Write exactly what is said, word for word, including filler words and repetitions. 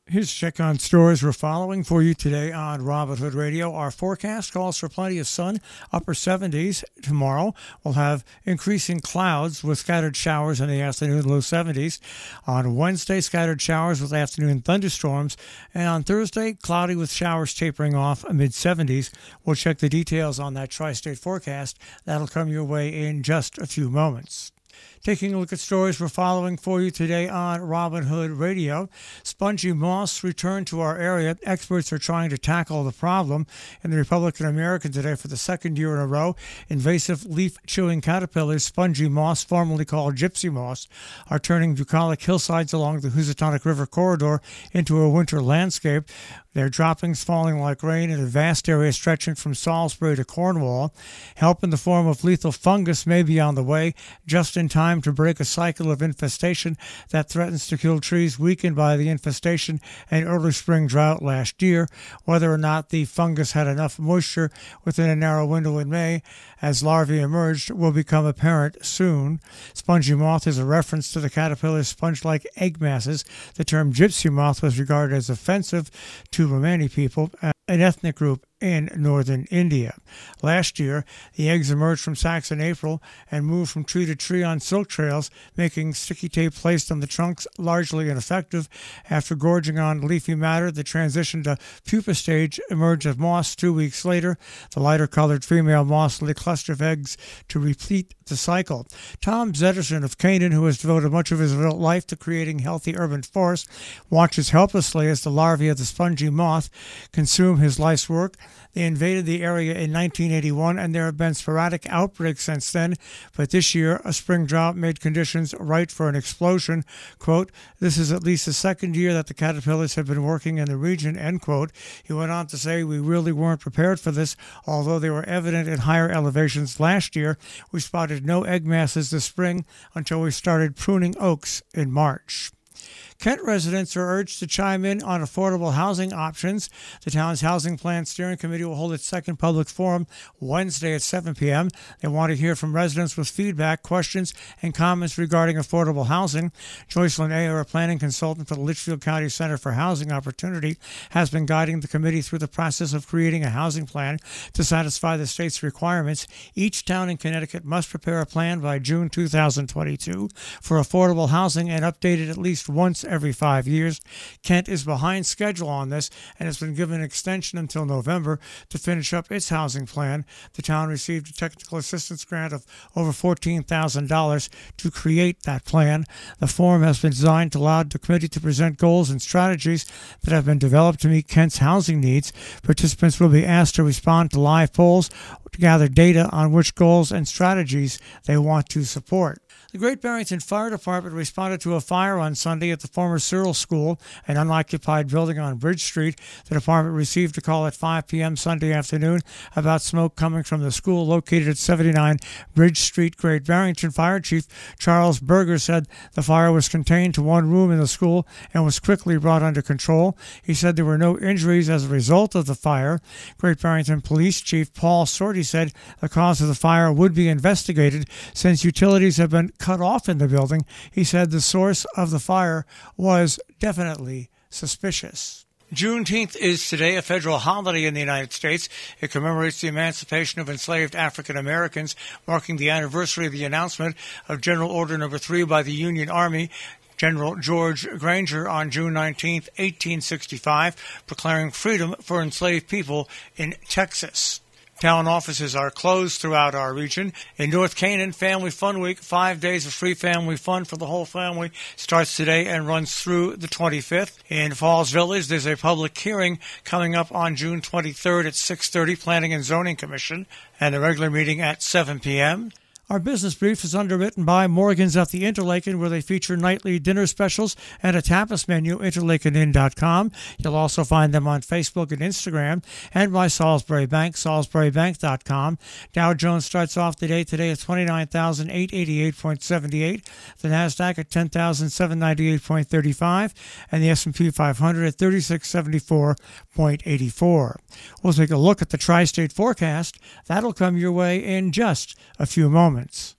Here's a check on stories we're following for you today on Robin Hood Radio. Our forecast calls for plenty of sun, upper seventies. Tomorrow we'll have increasing clouds with scattered showers in the afternoon, low seventies. On Wednesday, scattered showers with afternoon thunderstorms. And on Thursday, cloudy with showers tapering off, mid seventies. We'll check the details on that tri-state forecast. That'll come your way in just a few moments. Taking a look at stories we're following for you today on Robin Hood Radio. Spongy moths return to our area. Experts are trying to tackle the problem. In the Republican American today, for the second year in a row, invasive leaf-chewing caterpillars, spongy moths, formerly called gypsy moths, are turning bucolic hillsides along the Housatonic River corridor into a winter landscape. Their droppings falling like rain in a vast area stretching from Salisbury to Cornwall. Help in the form of lethal fungus may be on the way, just in time to break a cycle of infestation that threatens to kill trees weakened by the infestation and early spring drought last year. Whether or not the fungus had enough moisture within a narrow window in May, as larvae emerged, will become apparent soon. Spongy moth is a reference to the caterpillar's sponge-like egg masses. The term gypsy moth was regarded as offensive to Romani people, an ethnic group in northern India. Last year, the eggs emerged from sacs in April and moved from tree to tree on silk trails, making sticky tape placed on the trunks largely ineffective. After gorging on leafy matter, the transition to pupa stage emerged of moths two weeks later. The lighter-colored female moths lay a cluster of eggs to repeat the cycle. Tom Zetterson of Canaan, who has devoted much of his adult life to creating healthy urban forests, watches helplessly as the larvae of the spongy moth consume his life's work. They invaded the area in nineteen eighty-one, and there have been sporadic outbreaks since then. But this year, a spring drought made conditions right for an explosion. Quote, "This is at least the second year that the caterpillars have been working in the region," end quote. He went on to say, "We really weren't prepared for this. Although they were evident in higher elevations last year, we spotted no egg masses this spring until we started pruning oaks in March." Kent residents are urged to chime in on affordable housing options. The town's Housing Plan Steering Committee will hold its second public forum Wednesday at seven p.m. They want to hear from residents with feedback, questions, and comments regarding affordable housing. Joycelyn Ayer, a planning consultant for the Litchfield County Center for Housing Opportunity, has been guiding the committee through the process of creating a housing plan to satisfy the state's requirements. Each town in Connecticut must prepare a plan by June two thousand twenty-two for affordable housing and update it at least once every five years. Kent is behind schedule on this and has been given an extension until November to finish up its housing plan. The town received a technical assistance grant of over fourteen thousand dollars to create that plan. The forum has been designed to allow the committee to present goals and strategies that have been developed to meet Kent's housing needs. Participants will be asked to respond to live polls to gather data on which goals and strategies they want to support. The Great Barrington Fire Department responded to a fire on Sunday at the former Cyril School, an unoccupied building on Bridge Street. The department received a call at five p.m. Sunday afternoon about smoke coming from the school located at seventy-nine Bridge Street. Great Barrington Fire Chief Charles Berger said the fire was contained to one room in the school and was quickly brought under control. He said there were no injuries as a result of the fire. Great Barrington Police Chief Paul Sorty said the cause of the fire would be investigated since utilities have been cut off in the building. He said the source of the fire was definitely suspicious. Juneteenth is today a federal holiday in the United States. It commemorates the emancipation of enslaved African Americans, marking the anniversary of the announcement of General Order Number three by the Union Army, General George Granger, on June nineteenth, eighteen sixty-five, proclaiming freedom for enslaved people in Texas. Town offices are closed throughout our region. In North Canaan, Family Fun Week, five days of free family fun for the whole family, starts today and runs through the twenty-fifth. In Falls Village, there's a public hearing coming up on June twenty-third at six thirty, Planning and Zoning Commission, and a regular meeting at seven p.m. Our business brief is underwritten by Morgan's at the Interlaken, where they feature nightly dinner specials and a tapas menu, interlaken inn dot com. You'll also find them on Facebook and Instagram, and by Salisbury Bank, salisbury bank dot com. Dow Jones starts off the day today at twenty-nine thousand eight hundred eighty-eight point seven eight, the NASDAQ at ten thousand seven hundred ninety-eight point three five, and the S and P five hundred at thirty-six seventy-four point eight four. We'll take a look at the tri-state forecast. That'll come your way in just a few moments.